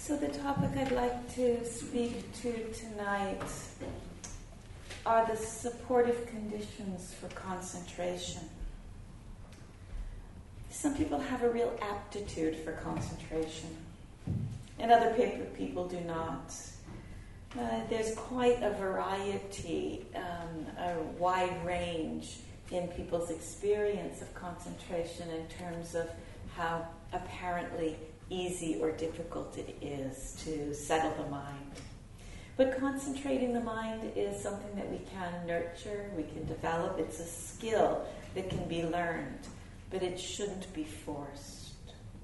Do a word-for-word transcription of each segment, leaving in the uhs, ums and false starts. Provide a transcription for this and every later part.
So the topic I'd like to speak to tonight are the supportive conditions for concentration. Some people have a real aptitude for concentration, and other people do not. Uh, there's quite a variety, um, a wide range in people's experience of concentration in terms of how apparently easy or difficult it is to settle the mind. But concentrating the mind is something that we can nurture, we can develop. It's a skill that can be learned, but it shouldn't be forced.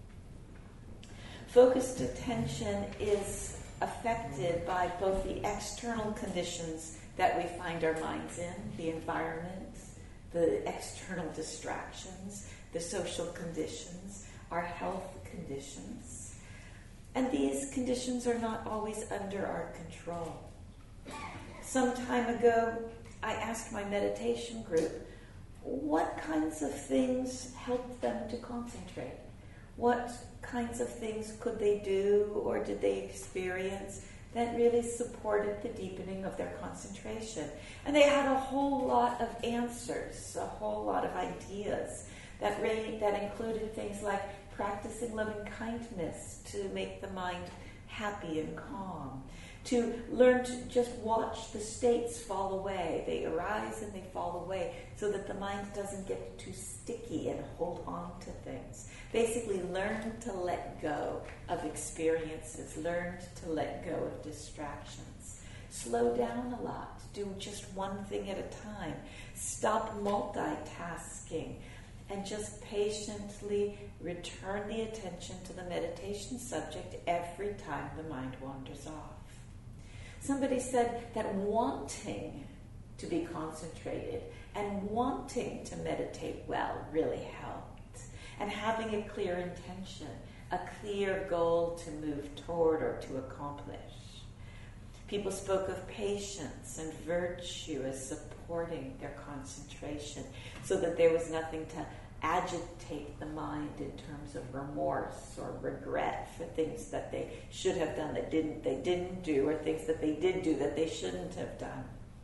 Focused attention is affected by both the external conditions that we find our minds in, the environment, the external distractions, the social conditions, our health conditions. And these conditions are not always under our control. Some time ago, I asked my meditation group, what kinds of things helped them to concentrate? What kinds of things could they do or did they experience that really supported the deepening of their concentration? And they had a whole lot of answers, a whole lot of ideas that really, that included things like practicing loving kindness to make the mind happy and calm, to learn to just watch the states fall away. They arise and they fall away so that the mind doesn't get too sticky and hold on to things. Basically, learn to let go of experiences, learn to let go of distractions. Slow down a lot. Do just one thing at a time. Stop multitasking. And just patiently return the attention to the meditation subject every time the mind wanders off. Somebody said that wanting to be concentrated and wanting to meditate well really helped. And having a clear intention, a clear goal to move toward or to accomplish. People spoke of patience and virtue as supporting their concentration so that there was nothing to agitate the mind in terms of remorse or regret for things that they should have done that didn't they didn't do, or things that they did do that they shouldn't have done.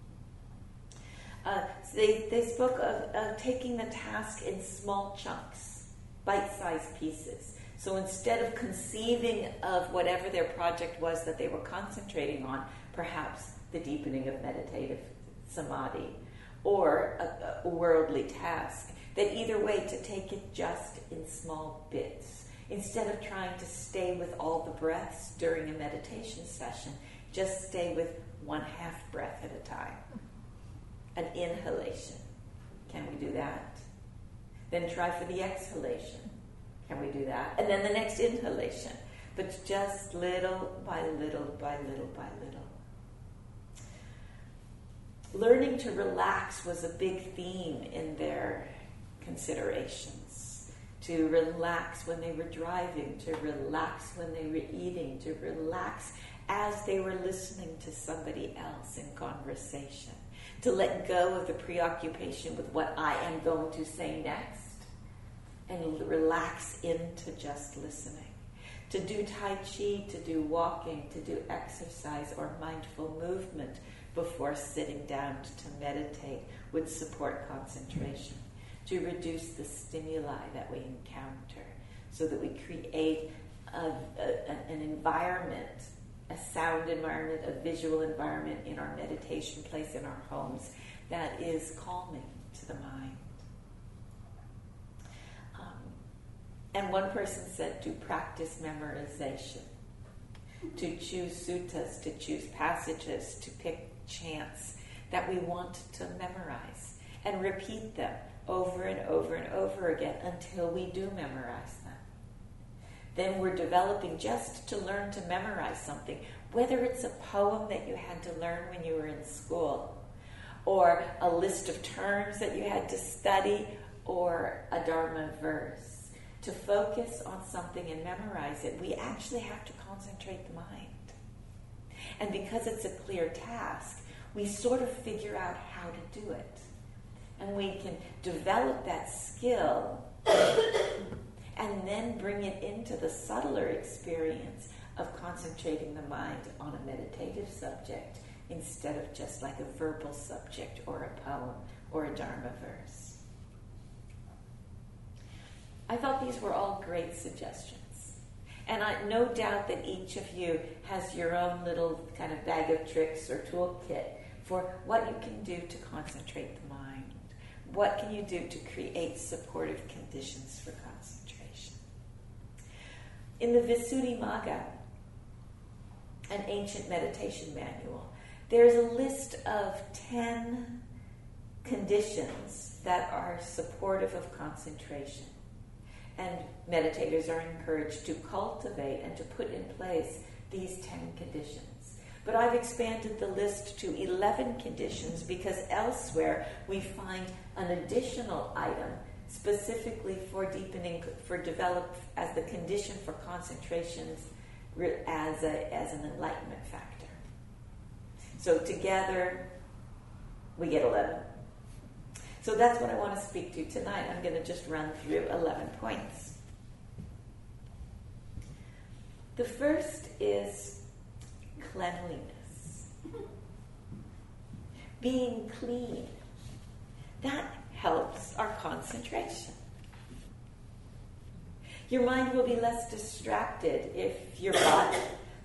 Uh, so they, they spoke of, of taking the task in small chunks, bite-sized pieces. So instead of conceiving of whatever their project was that they were concentrating on, perhaps the deepening of meditative samadhi or a, a worldly task, that either way to take it just in small bits. Instead of trying to stay with all the breaths during a meditation session, just stay with one half breath at a time. An inhalation. Can we do that? Then try for the exhalation. Can we do that? And then the next inhalation. But just little by little by little by little. Learning to relax was a big theme in their considerations. To relax when they were driving, to relax when they were eating, to relax as they were listening to somebody else in conversation. To let go of the preoccupation with what I am going to say next and relax into just listening. To do Tai Chi, to do walking, to do exercise or mindful movement before sitting down to meditate would support concentration. To reduce the stimuli that we encounter so that we create a, a, an environment, a sound environment, a visual environment in our meditation place, in our homes, that is calming to the mind. Um, and one person said to practice memorization, to choose suttas, to choose passages, to pick chants that we want to memorize and repeat them over and over and over again until we do memorize them. Then we're developing just to learn to memorize something, whether it's a poem that you had to learn when you were in school, or a list of terms that you had to study, or a Dharma verse. To focus on something and memorize it, we actually have to concentrate the mind. And because it's a clear task, we sort of figure out how to do it. And we can develop that skill and then bring it into the subtler experience of concentrating the mind on a meditative subject instead of just like a verbal subject or a poem or a Dharma verse. I thought these were all great suggestions. And I no doubt that each of you has your own little kind of bag of tricks or toolkit for what you can do to concentrate the mind. What can you do to create supportive conditions for concentration? In the Visuddhimagga, an ancient meditation manual, there's a list of ten conditions that are supportive of concentration. And meditators are encouraged to cultivate and to put in place these ten conditions. But I've expanded the list to eleven conditions because elsewhere we find an additional item specifically for deepening, for developed as the condition for concentration as, a, as an enlightenment factor. So together we get eleven. So that's what I want to speak to tonight. I'm going to just run through eleven points. The first is cleanliness. Being clean. That helps our concentration. Your mind will be less distracted if your body...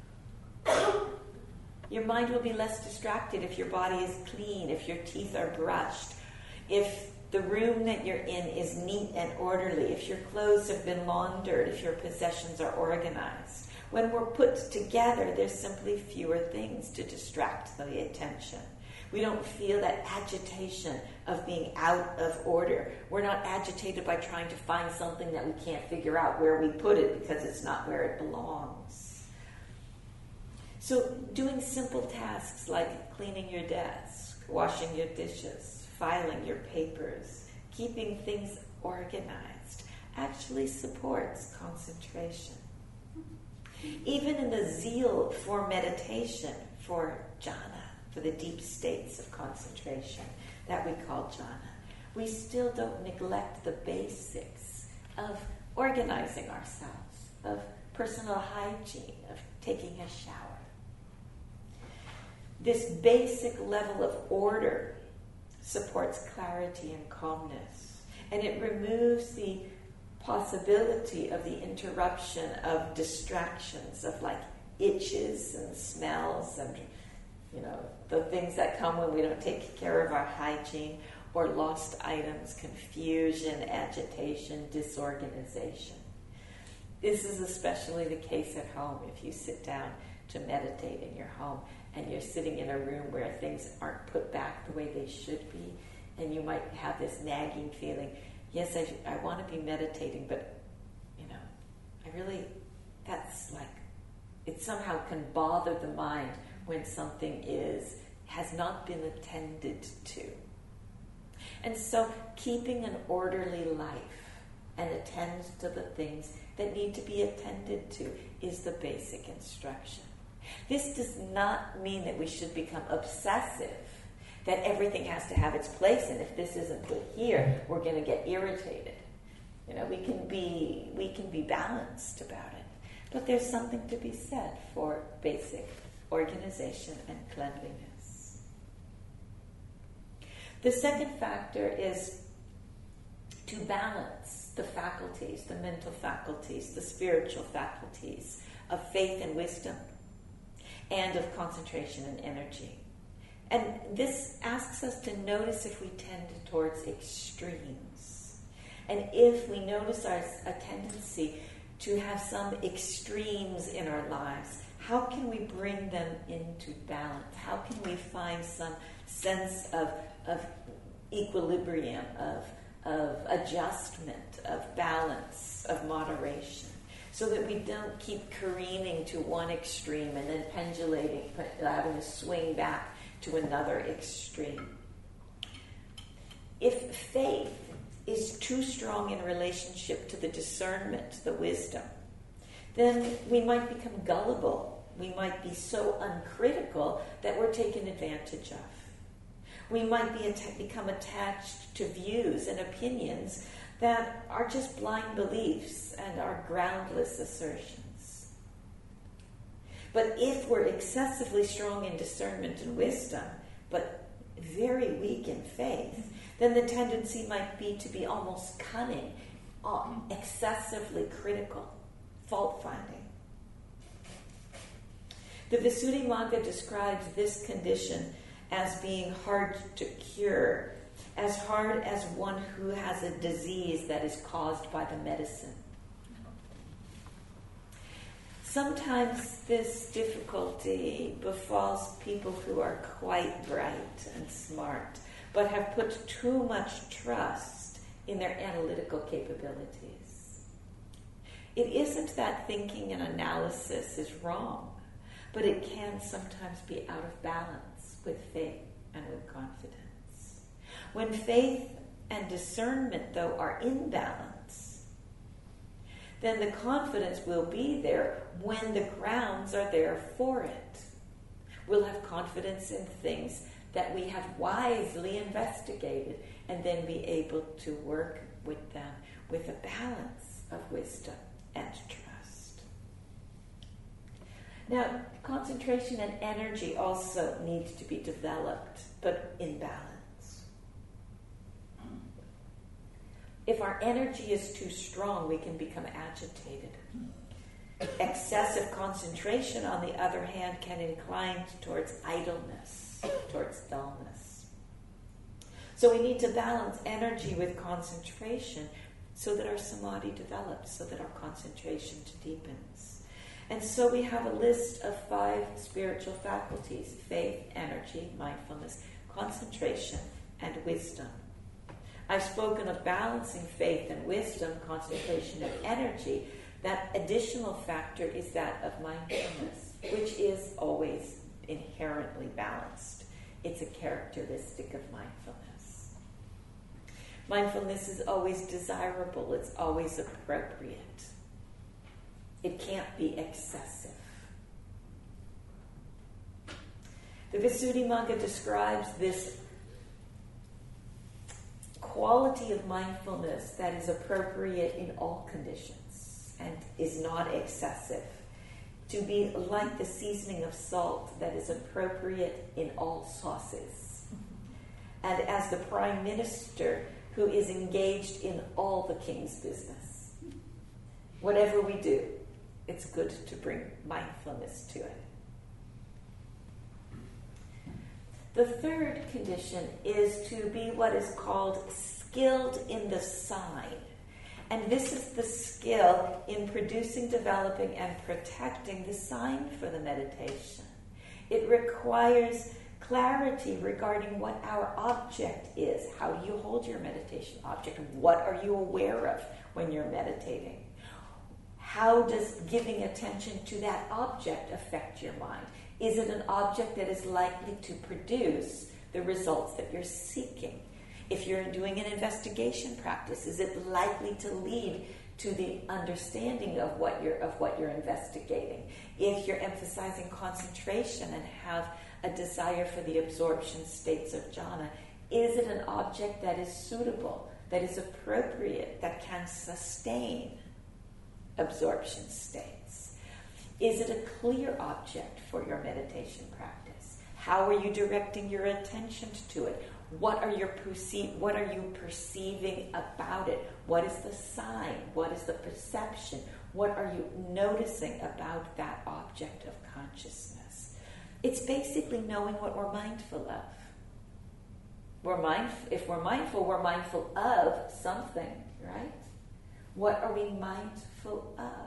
Your mind will be less distracted if your body is clean, if your teeth are brushed, if the room that you're in is neat and orderly, if your clothes have been laundered, if your possessions are organized. When we're put together, there's simply fewer things to distract the attention. We don't feel that agitation of being out of order. We're not agitated by trying to find something that we can't figure out where we put it because it's not where it belongs. So doing simple tasks like cleaning your desk, washing your dishes, filing your papers, keeping things organized, actually supports concentration. Even in the zeal for meditation, for jhana, for the deep states of concentration that we call jhana, we still don't neglect the basics of organizing ourselves, of personal hygiene, of taking a shower. This basic level of order supports clarity and calmness, and it removes the possibility of the interruption of distractions, of like itches and smells and, you know, the things that come when we don't take care of our hygiene, or lost items, confusion, agitation, disorganization. This is especially the case at home. If you sit down to meditate in your home and you're sitting in a room where things aren't put back the way they should be, and you might have this nagging feeling, yes, I, I want to be meditating, but, you know, I really, that's like, it somehow can bother the mind when something is, has not been attended to. And so keeping an orderly life and attend to the things that need to be attended to is the basic instruction. This does not mean that we should become obsessive, that everything has to have its place, and if this isn't put here, we're going to get irritated. You know, we can be we can be balanced about it. But there's something to be said for basic organization and cleanliness. The second factor is to balance the faculties, the mental faculties, the spiritual faculties of faith and wisdom, and of concentration and energy. And this asks us to notice if we tend towards extremes. And if we notice our, a tendency to have some extremes in our lives, how can we bring them into balance? How can we find some sense of, of equilibrium, of, of adjustment, of balance, of moderation, so that we don't keep careening to one extreme and then pendulating, having to swing back to another extreme. If faith is too strong in relationship to the discernment, the wisdom, then we might become gullible. We might be so uncritical that we're taken advantage of. We might be att- become attached to views and opinions that are just blind beliefs and are groundless assertions. But if we're excessively strong in discernment and wisdom, but very weak in faith, then the tendency might be to be almost cunning, uh, excessively critical, fault-finding. The Visuddhimagga describes this condition as being hard to cure, as hard as one who has a disease that is caused by the medicine. Sometimes this difficulty befalls people who are quite bright and smart, but have put too much trust in their analytical capabilities. It isn't that thinking and analysis is wrong, but it can sometimes be out of balance with faith and with confidence. When faith and discernment, though, are in balance, then the confidence will be there when the grounds are there for it. We'll have confidence in things that we have wisely investigated and then be able to work with them with a balance of wisdom and trust. Now, concentration and energy also need to be developed, but in balance. If our energy is too strong, we can become agitated. Excessive concentration, on the other hand, can incline towards idleness, towards dullness. So we need to balance energy with concentration so that our samadhi develops, so that our concentration deepens. And so we have a list of five spiritual faculties: faith, energy, mindfulness, concentration, and wisdom. I've spoken of balancing faith and wisdom, concentration and energy. That additional factor is that of mindfulness, which is always inherently balanced. It's a characteristic of mindfulness. Mindfulness is always desirable. It's always appropriate. It can't be excessive. The Visuddhimagga describes this quality of mindfulness that is appropriate in all conditions and is not excessive, to be like the seasoning of salt that is appropriate in all sauces, and as the prime minister who is engaged in all the king's business. Whatever we do, it's good to bring mindfulness to it. The third condition is to be what is called skilled in the sign. And this is the skill in producing, developing, and protecting the sign for the meditation. It requires clarity regarding what our object is, how you hold your meditation object, what are you aware of when you're meditating. How does giving attention to that object affect your mind? Is it an object that is likely to produce the results that you're seeking? If you're doing an investigation practice, is it likely to lead to the understanding of what you're of what you're investigating? If you're emphasizing concentration and have a desire for the absorption states of jhana, is it an object that is suitable, that is appropriate, that can sustain absorption states? Is it a clear object for your meditation practice? How are you directing your attention to it? What are you perceive? What are you perceiving about it? What is the sign? What is the perception? What are you noticing about that object of consciousness? It's basically knowing what we're mindful of. We're mindful. If we're mindful, we're mindful of something, right? What are we mindful of?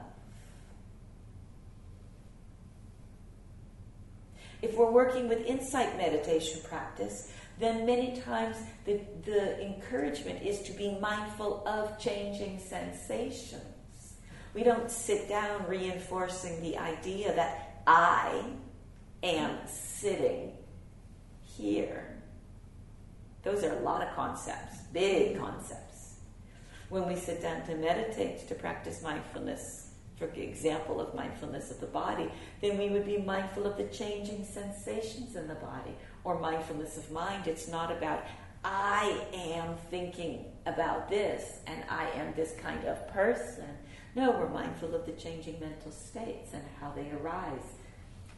If we're working with insight meditation practice, then many times the, the encouragement is to be mindful of changing sensations. We don't sit down reinforcing the idea that I am sitting here. Those are a lot of concepts, big concepts. When we sit down to meditate, to practice mindfulness, for example of mindfulness of the body, then we would be mindful of the changing sensations in the body. Or mindfulness of mind, it's not about I am thinking about this and I am this kind of person. No, we're mindful of the changing mental states and how they arise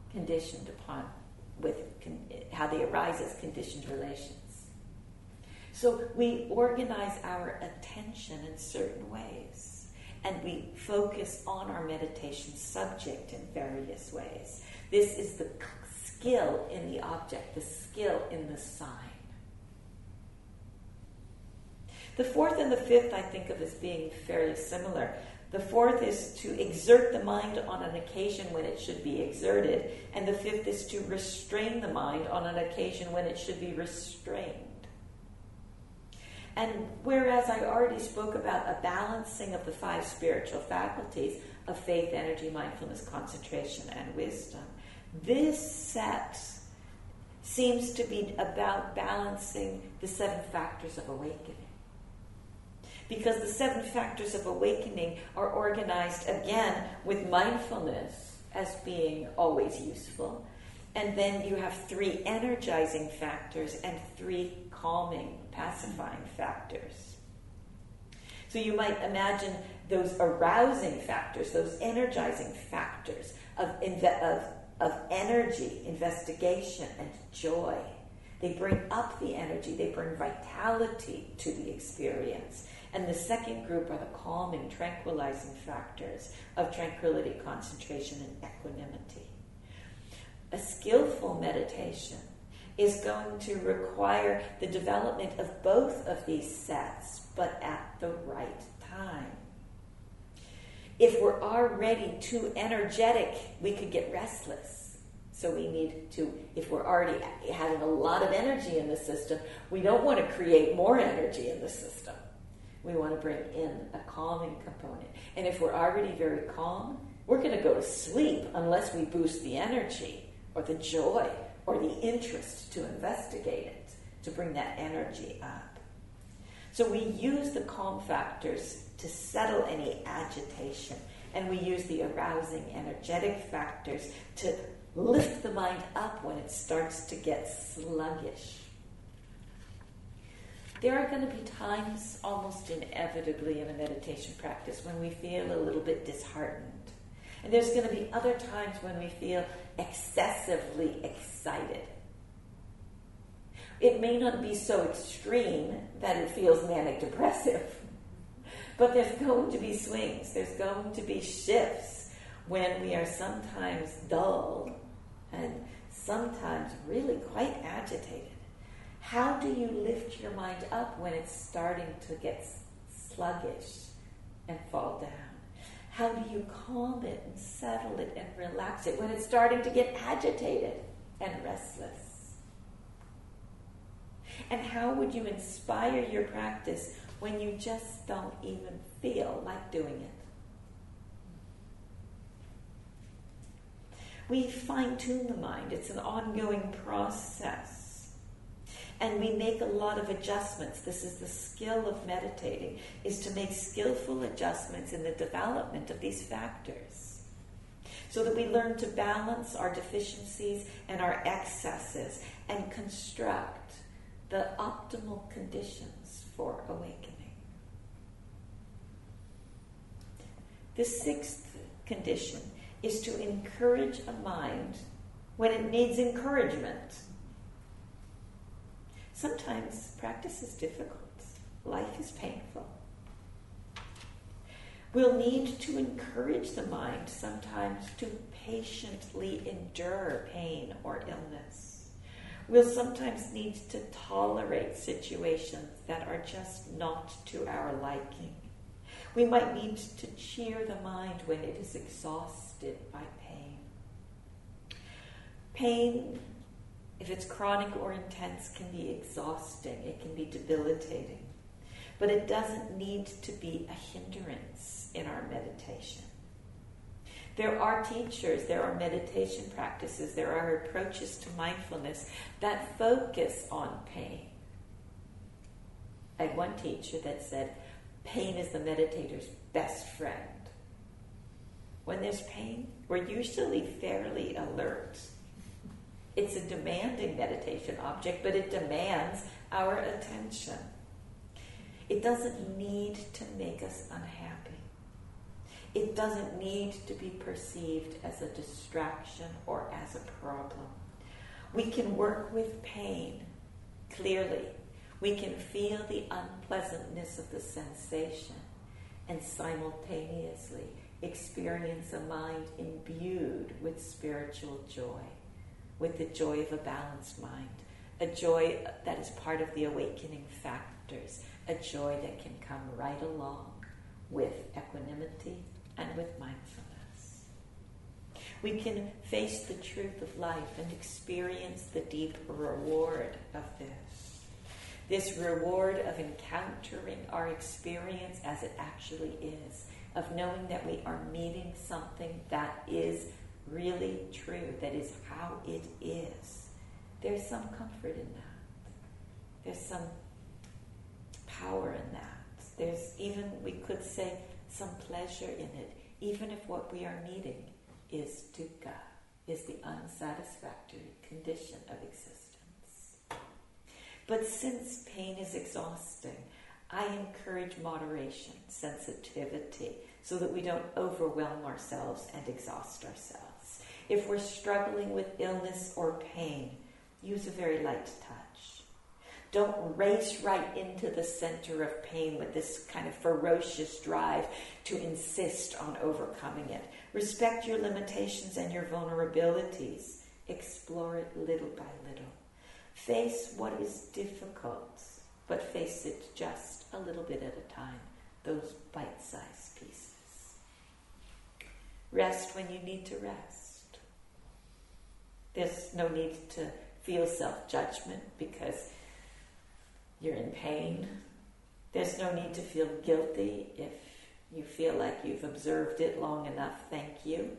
conditioned upon with con- how they arise as conditioned relations. So we organize our attention in certain ways, and we focus on our meditation subject in various ways. This is the skill in the object, the skill in the sign. The fourth and the fifth I think of as being fairly similar. The fourth is to exert the mind on an occasion when it should be exerted, and the fifth is to restrain the mind on an occasion when it should be restrained. And whereas I already spoke about a balancing of the five spiritual faculties of faith, energy, mindfulness, concentration, and wisdom, this set seems to be about balancing the seven factors of awakening. Because the seven factors of awakening are organized, again, with mindfulness as being always useful. And then you have three energizing factors and three calming, pacifying factors. So you might imagine those arousing factors, those energizing factors of, inve- of, of energy, investigation, and joy. They bring up the energy, they bring vitality to the experience. And the second group are the calming, tranquilizing factors of tranquility, concentration, and equanimity. A skillful meditation is going to require the development of both of these sets, but at the right time. If we're already too energetic, we could get restless. So we need to, if we're already having a lot of energy in the system, we don't want to create more energy in the system. We want to bring in a calming component. And if we're already very calm, we're going to go to sleep unless we boost the energy or the joy or the interest to investigate it, to bring that energy up. So we use the calm factors to settle any agitation, and we use the arousing, energetic factors to lift the mind up when it starts to get sluggish. There are going to be times, almost inevitably in a meditation practice, when we feel a little bit disheartened. And there's going to be other times when we feel excessively excited. It may not be so extreme that it feels manic-depressive, but there's going to be swings. There's going to be shifts when we are sometimes dull and sometimes really quite agitated. How do you lift your mind up when it's starting to get sluggish and fall down? How do you calm it and settle it and relax it when it's starting to get agitated and restless? And how would you inspire your practice when you just don't even feel like doing it? We fine-tune the mind. It's an ongoing process. And we make a lot of adjustments. This is the skill of meditating, is to make skillful adjustments in the development of these factors, so that we learn to balance our deficiencies and our excesses and construct the optimal conditions for awakening. The sixth condition is to encourage a mind when it needs encouragement. Sometimes practice is difficult. Life is painful. We'll need to encourage the mind sometimes to patiently endure pain or illness. We'll sometimes need to tolerate situations that are just not to our liking. We might need to cheer the mind when it is exhausted by pain. Pain, if it's chronic or intense, can be exhausting. It can be debilitating. But it doesn't need to be a hindrance in our meditation. There are teachers, there are meditation practices, there are approaches to mindfulness that focus on pain. I had one teacher that said, pain is the meditator's best friend. When there's pain, we're usually fairly alert. It's a demanding meditation object, but it demands our attention. It doesn't need to make us unhappy. It doesn't need to be perceived as a distraction or as a problem. We can work with pain clearly. We can feel the unpleasantness of the sensation and simultaneously experience a mind imbued with spiritual joy, with the joy of a balanced mind, a joy that is part of the awakening factors, a joy that can come right along with equanimity and with mindfulness. We can face the truth of life and experience the deep reward of this. This reward of encountering our experience as it actually is, of knowing that we are meeting something that is really true, that is how it is. There's some comfort in that. There's some power in that. There's even, we could say, some pleasure in it, even if what we are meeting is dukkha, is the unsatisfactory condition of existence. But since pain is exhausting, I encourage moderation, sensitivity, so that we don't overwhelm ourselves and exhaust ourselves. If we're struggling with illness or pain, use a very light touch. Don't race right into the center of pain with this kind of ferocious drive to insist on overcoming it. Respect your limitations and your vulnerabilities. Explore it little by little. Face what is difficult, but face it just a little bit at a time, those bite-sized pieces. Rest when you need to rest. There's no need to feel self-judgment because you're in pain. There's no need to feel guilty if you feel like you've observed it long enough. Thank you.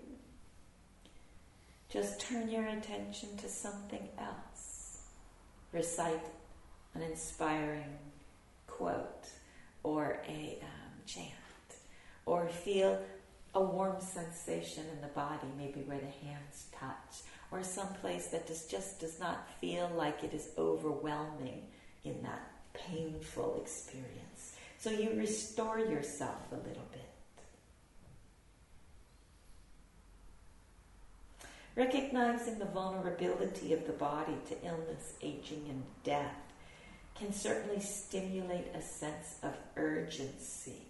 Just turn your attention to something else. Recite an inspiring quote or a um, chant, or feel a warm sensation in the body, maybe where the hands touch, or some place that does, just does not feel like it is overwhelming in that painful experience. So you restore yourself a little bit. Recognizing the vulnerability of the body to illness, aging, and death can certainly stimulate a sense of urgency.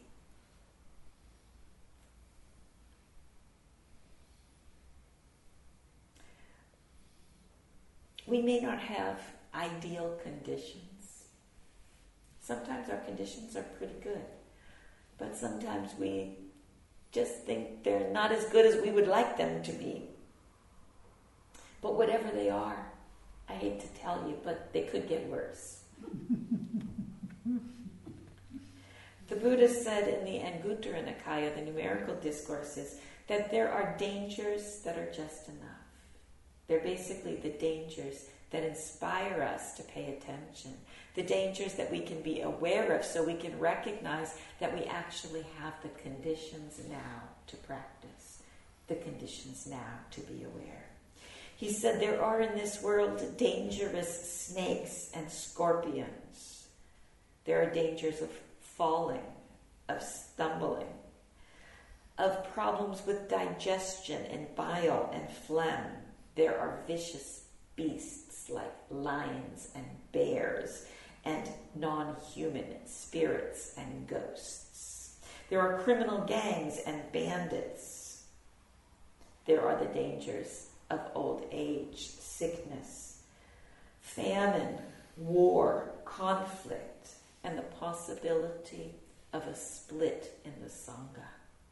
We may not have ideal conditions. Sometimes our conditions are pretty good, but sometimes we just think they're not as good as we would like them to be. But whatever they are, I hate to tell you, but they could get worse. The Buddha said in the Anguttara Nikaya, the numerical discourses, that there are dangers that are just enough. They're basically the dangers that inspire us to pay attention, the dangers that we can be aware of so we can recognize that we actually have the conditions now to practice, the conditions now to be aware. He said there are in this world dangerous snakes and scorpions. There are dangers of falling, of stumbling, of problems with digestion and bile and phlegm. There are vicious beasts like lions and bears and non-human spirits and ghosts. There are criminal gangs and bandits. There are the dangers of old age, sickness, famine, war, conflict, and the possibility of a split in the Sangha.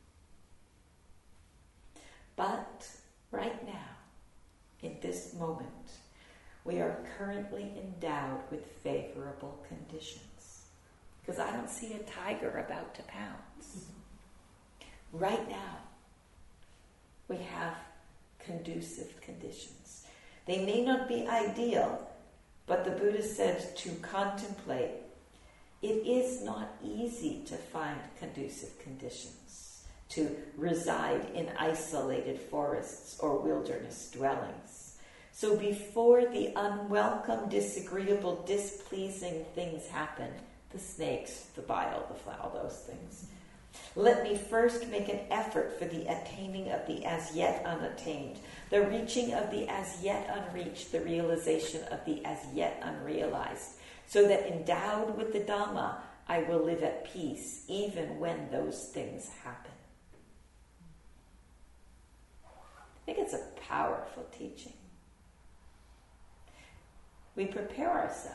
But right now, in this moment, we are currently endowed with favorable conditions. Because I don't see a tiger about to pounce. Right now, we have conducive conditions. They may not be ideal, but the Buddha said to contemplate. It is not easy to find conducive conditions, to reside in isolated forests or wilderness dwellings. So before the unwelcome, disagreeable, displeasing things happen, the snakes, the bile, the phlegm, all those things, Let me first make an effort for the attaining of the as yet unattained, the reaching of the as yet unreached, the realization of the as yet unrealized, so that endowed with the Dhamma, I will live at peace even when those things happen. I think it's a powerful teaching. We prepare ourselves.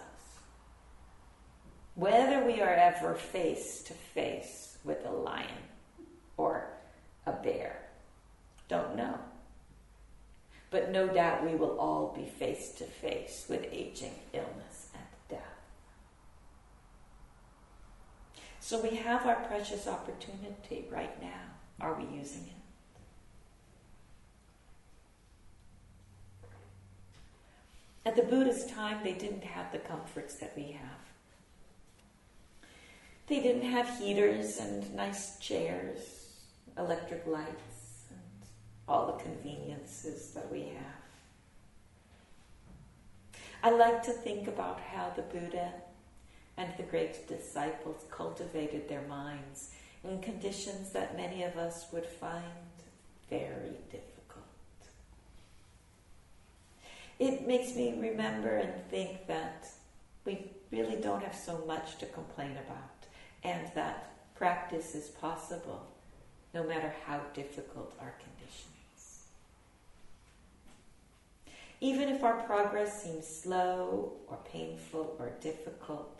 Whether we are ever face to face with a lion or a bear, don't know. But no doubt we will all be face to face with aging, illness, and death. So we have our precious opportunity right now. Are we using it? At the Buddha's time, they didn't have the comforts that we have. They didn't have heaters and nice chairs, electric lights, and all the conveniences that we have. I like to think about how the Buddha and the great disciples cultivated their minds in conditions that many of us would find very difficult. It makes me remember and think that we really don't have so much to complain about, and that practice is possible no matter how difficult our conditions. Even if our progress seems slow or painful or difficult,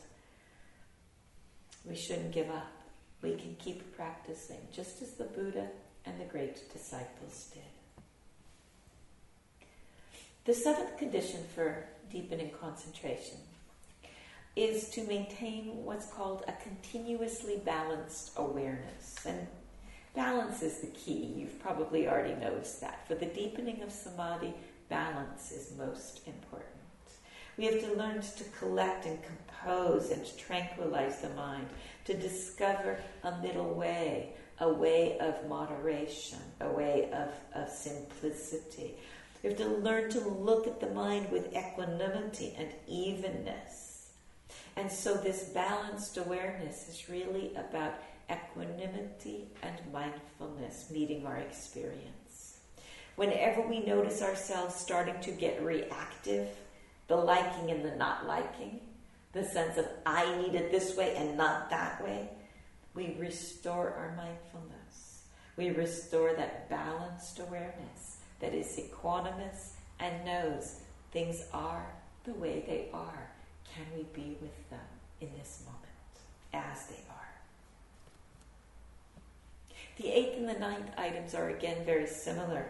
we shouldn't give up. We can keep practicing, just as the Buddha and the great disciples did. The seventh condition for deepening concentration is to maintain what's called a continuously balanced awareness. And balance is the key. You've probably already noticed that. For the deepening of samadhi, balance is most important. We have to learn to collect and compose and tranquilize the mind, to discover a middle way, a way of moderation, a way of, of simplicity. We have to learn to look at the mind with equanimity and evenness. And so this balanced awareness is really about equanimity and mindfulness meeting our experience. Whenever we notice ourselves starting to get reactive, the liking and the not liking, the sense of I need it this way and not that way, we restore our mindfulness. We restore that balanced awareness that is equanimous and knows things are the way they are. Can we be with them in this moment as they are? The eighth and the ninth items are again very similar.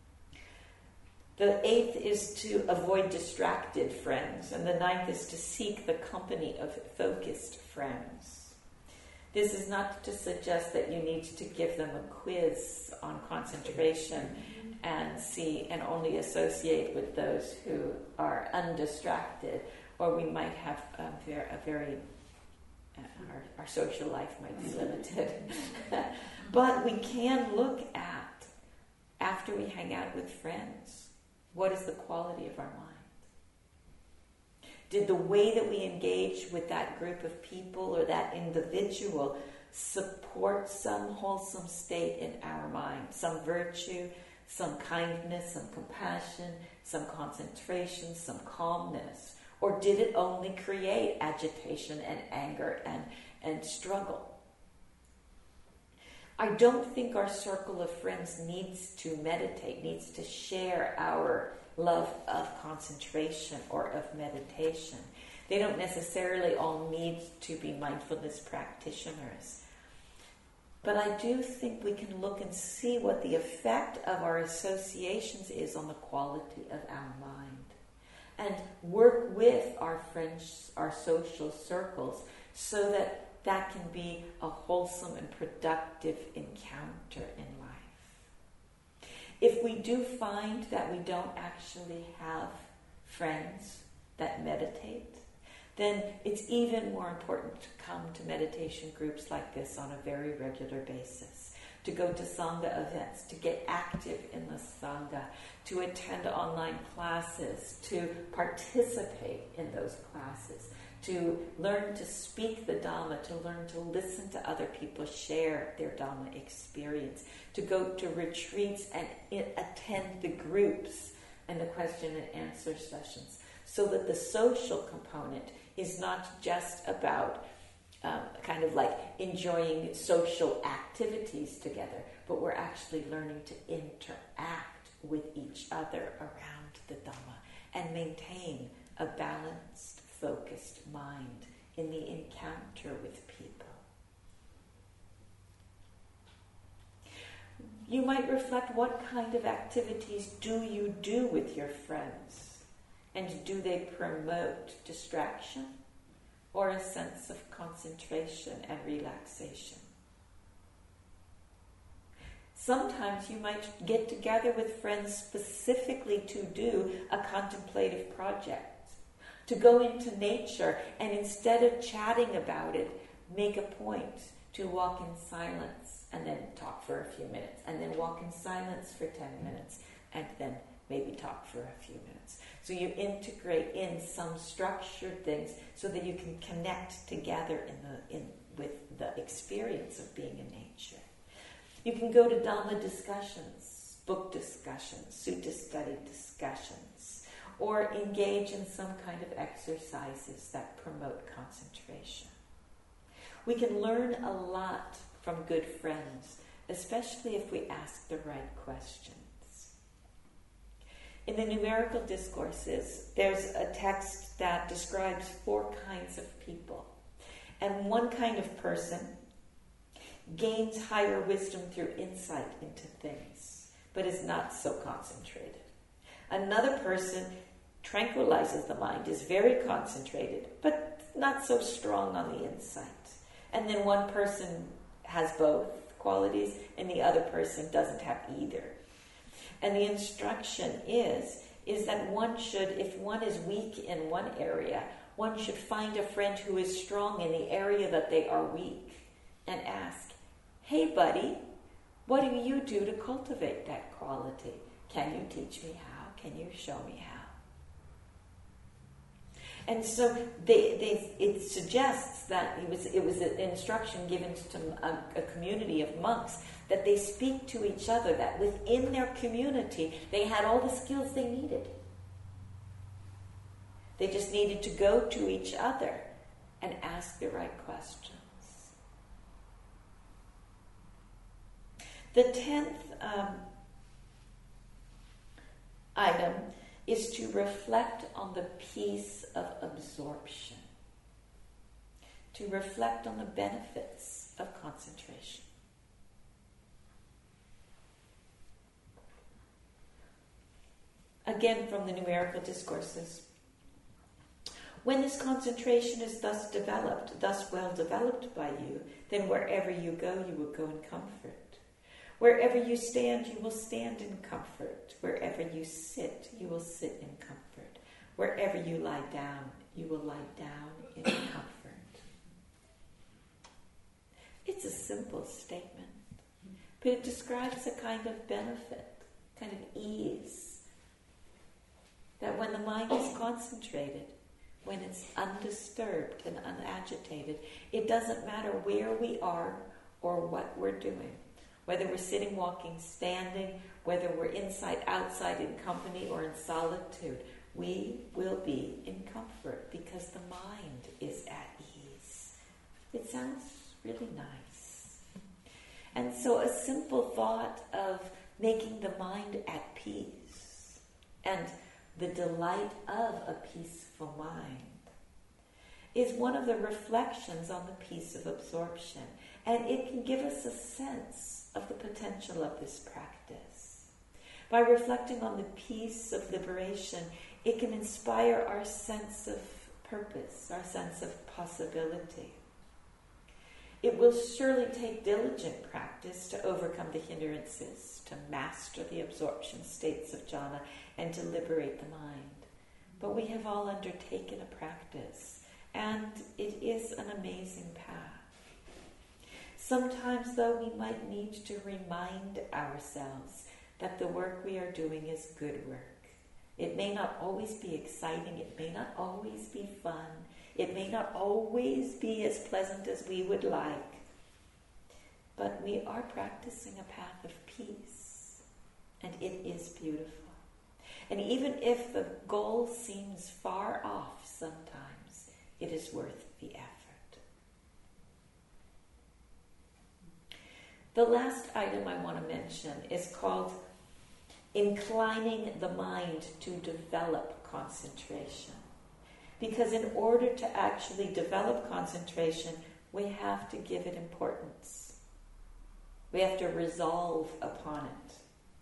The eighth is to avoid distracted friends, and the ninth is to seek the company of focused friends. This is not to suggest that you need to give them a quiz on concentration and see and only associate with those who are undistracted, or we might have a very, a very uh, our, our social life might be limited. But we can look at, after we hang out with friends, what is the quality of our mind? Did the way that we engage with that group of people or that individual support some wholesome state in our mind, some virtue, some kindness, some compassion, some concentration, some calmness? Or did it only create agitation and anger and, and struggle? I don't think our circle of friends needs to meditate, needs to share our love of concentration or of meditation. They don't necessarily all need to be mindfulness practitioners. But I do think we can look and see what the effect of our associations is on the quality of our mind, and work with our friends, our social circles, so that that can be a wholesome and productive encounter in life. If we do find that we don't actually have friends that meditate, then it's even more important to come to meditation groups like this on a very regular basis, to go to Sangha events, to get active in the Sangha, to attend online classes, to participate in those classes, to learn to speak the Dhamma, to learn to listen to other people share their Dhamma experience, to go to retreats and attend the groups and the question and answer sessions, so that the social component is not just about um, kind of like enjoying social activities together, but we're actually learning to interact with each other around the Dhamma and maintain a balanced, focused mind in the encounter with people. You might reflect, what kind of activities do you do with your friends? And do they promote distraction or a sense of concentration and relaxation? Sometimes you might get together with friends specifically to do a contemplative project, to go into nature, and instead of chatting about it, make a point to walk in silence and then talk for a few minutes, and then walk in silence for ten minutes, and then maybe talk for a few minutes. So you integrate in some structured things so that you can connect together in the in with the experience of being in nature. You can go to Dhamma discussions, book discussions, sutta study discussions, or engage in some kind of exercises that promote concentration. We can learn a lot from good friends, especially if we ask the right questions. In the numerical discourses, there's a text that describes four kinds of people. And one kind of person gains higher wisdom through insight into things, but is not so concentrated. Another person tranquilizes the mind, is very concentrated, but not so strong on the insight. And then one person has both qualities, and the other person doesn't have either. And the instruction is, is that one should, if one is weak in one area, one should find a friend who is strong in the area that they are weak and ask, hey buddy, what do you do to cultivate that quality? Can you teach me how? Can you show me how? And so they, they, it suggests that it was, it was an instruction given to a, a community of monks, that they speak to each other, that within their community they had all the skills they needed. They just needed to go to each other and ask the right questions. The tenth um, item is to reflect on the peace of absorption, to reflect on the benefits of concentration. Again, from the numerical discourses. When this concentration is thus developed, thus well developed by you, then wherever you go, you will go in comfort. Wherever you stand, you will stand in comfort. Wherever you sit, you will sit in comfort. Wherever you lie down, you will lie down in comfort. It's a simple statement, but it describes a kind of benefit, kind of ease, that when the mind is concentrated, when it's undisturbed and unagitated, it doesn't matter where we are or what we're doing. Whether we're sitting, walking, standing, whether we're inside, outside, in company, or in solitude, we will be in comfort because the mind is at ease. It sounds really nice. And so a simple thought of making the mind at peace and the delight of a peaceful mind is one of the reflections on the peace of absorption. And it can give us a sense of the potential of this practice. By reflecting on the peace of liberation, it can inspire our sense of purpose, our sense of possibility. It will surely take diligent practice to overcome the hindrances, to master the absorption states of jhana, and to liberate the mind. But we have all undertaken a practice, and it is an amazing path. Sometimes, though, we might need to remind ourselves that the work we are doing is good work. It may not always be exciting, it may not always be fun, It may not always be as pleasant as we would like, but we are practicing a path of peace, and it is beautiful. And even if the goal seems far off sometimes, it is worth the effort. The last item I want to mention is called inclining the mind to develop concentration. Because in order to actually develop concentration, we have to give it importance. We have to resolve upon it.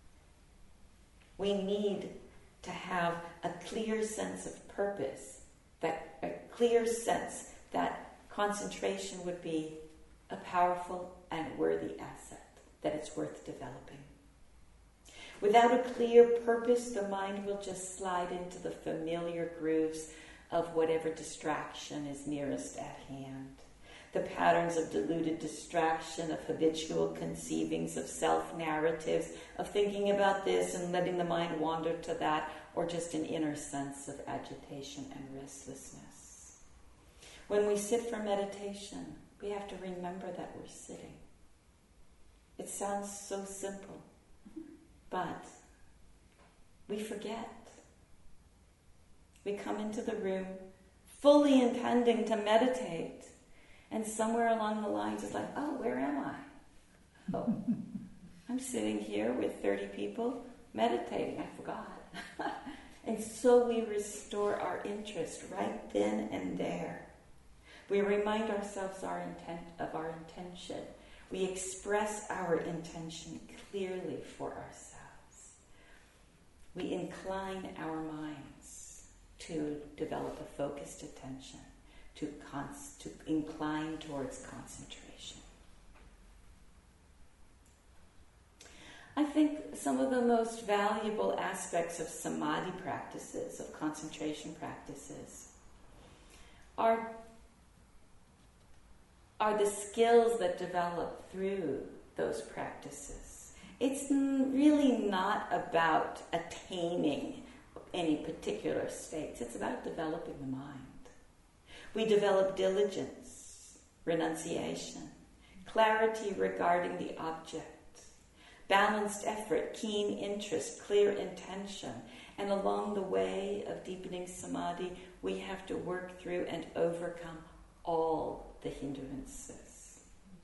We need to have a clear sense of purpose, that a clear sense that concentration would be a powerful and worthy asset, that it's worth developing. Without a clear purpose, the mind will just slide into the familiar grooves of whatever distraction is nearest at hand. The patterns of deluded distraction, of habitual conceivings, of self-narratives, of thinking about this and letting the mind wander to that, or just an inner sense of agitation and restlessness. When we sit for meditation, we have to remember that we're sitting. It sounds so simple, but we forget. We come into the room fully intending to meditate, and somewhere along the lines it's like, oh, where am I? Oh, I'm sitting here with thirty people meditating. I forgot. And so we restore our interest right then and there. We remind ourselves our intent of our intention. We express our intention clearly for ourselves. We incline our minds to develop a focused attention, to, cons- to incline towards concentration. I think some of the most valuable aspects of samadhi practices, of concentration practices, are, are the skills that develop through those practices. It's really not about attaining any particular states. It's about developing the mind. We develop diligence, renunciation, clarity regarding the object, balanced effort, keen interest, clear intention. And along the way of deepening samadhi, we have to work through and overcome all the hindrances.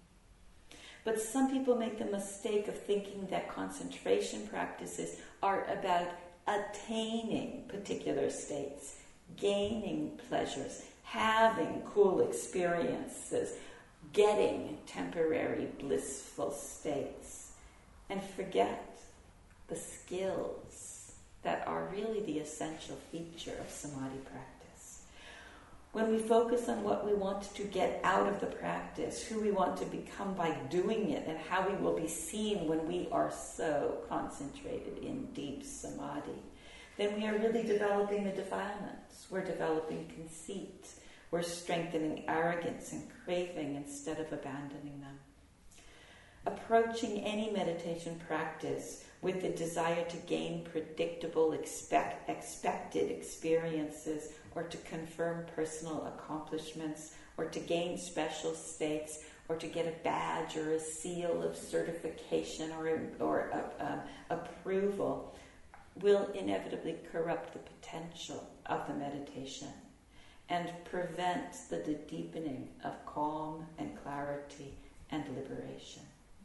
But some people make the mistake of thinking that concentration practices are about attaining particular states, gaining pleasures, having cool experiences, getting temporary blissful states, and forget the skills that are really the essential feature of samadhi practice. When we focus on what we want to get out of the practice, who we want to become by doing it, and how we will be seen when we are so concentrated in deep samadhi, then we are really developing the defilements. We're developing conceit. We're strengthening arrogance and craving instead of abandoning them. Approaching any meditation practice with the desire to gain predictable, expect, expected experiences, or to confirm personal accomplishments, or to gain special states, or to get a badge or a seal of certification or, or uh, um, approval, will inevitably corrupt the potential of the meditation and prevent the deepening of calm and clarity and liberation.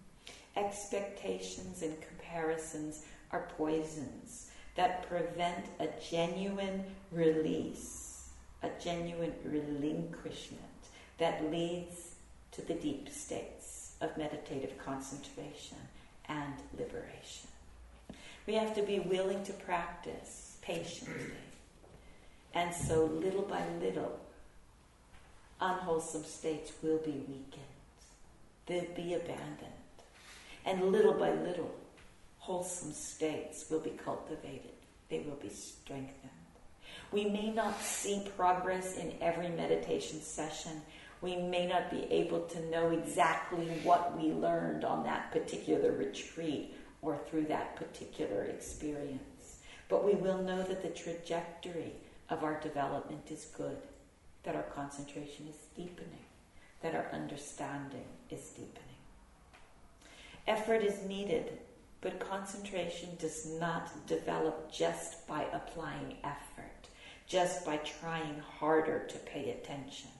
Expectations and comparisons are poisons that prevent a genuine release, a genuine relinquishment that leads to the deep states of meditative concentration and liberation. We have to be willing to practice patiently. And so little by little, unwholesome states will be weakened. They'll be abandoned. And little by little, wholesome states will be cultivated. They will be strengthened. We may not see progress in every meditation session. We may not be able to know exactly what we learned on that particular retreat or through that particular experience. But we will know that the trajectory of our development is good. that our concentration is deepening, that our understanding is deepening. Effort is needed, but concentration does not develop just by applying effort, just by trying harder to pay attention.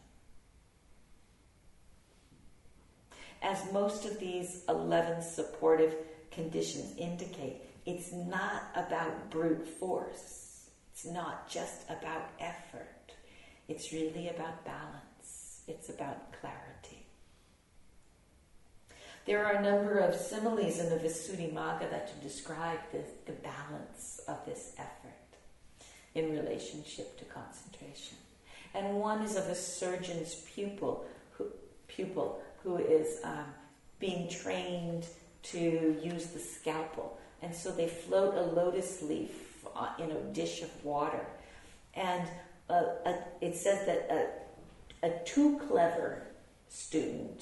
As most of these eleven supportive conditions indicate, it's not about brute force. It's not just about effort. It's really about balance. It's about clarity. There are a number of similes in the Visuddhimagga that describe the, the balance of this effort in relationship to concentration. And one is of a surgeon's pupil who, pupil who is um, being trained to use the scalpel. And so they float a lotus leaf in a dish of water. And uh, a, it says that a, a too clever student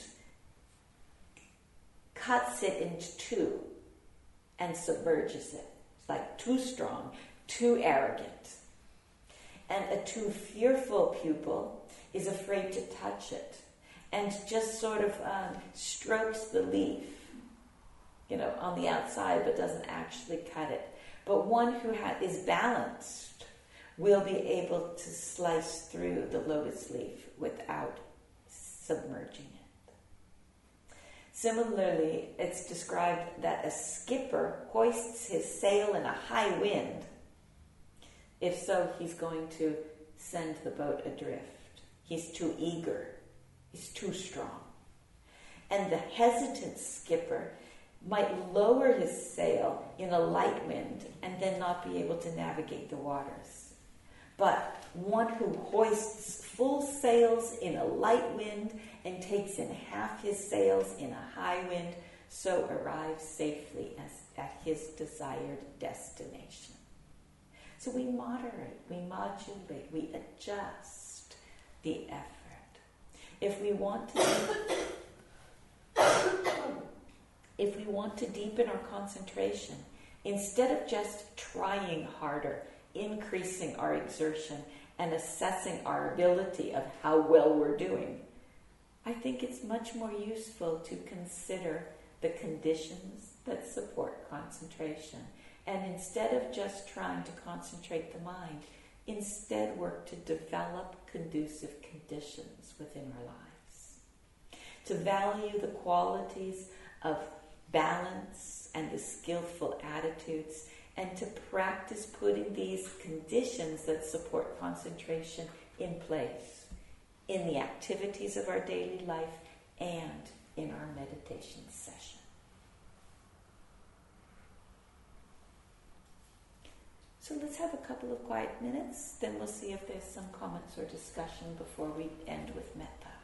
cuts it into two and submerges it. It's like too strong, too arrogant. And a too fearful pupil is afraid to touch it and just sort of um, strokes the leaf, you know, on the outside, but doesn't actually cut it. But one who ha- is balanced will be able to slice through the lotus leaf without submerging it. Similarly, it's described that a skipper hoists his sail in a high wind. If so, he's going to send the boat adrift. He's too eager. He's too strong. And the hesitant skipper might lower his sail in a light wind and then not be able to navigate the waters. But one who hoists full sails in a light wind and takes in half his sails in a high wind, so arrives safely as, at his desired destination. So we moderate, we modulate, we adjust the effort. If we want to, if we want to deepen our concentration, instead of just trying harder, increasing our exertion, and assessing our ability of how well we're doing, I think it's much more useful to consider the conditions that support concentration. And instead of just trying to concentrate the mind, instead work to develop conducive conditions within our lives. To value the qualities of balance and the skillful attitudes, and to practice putting these conditions that support concentration in place in the activities of our daily life and in our meditation session. So let's have a couple of quiet minutes, then we'll see if there's some comments or discussion before we end with metta.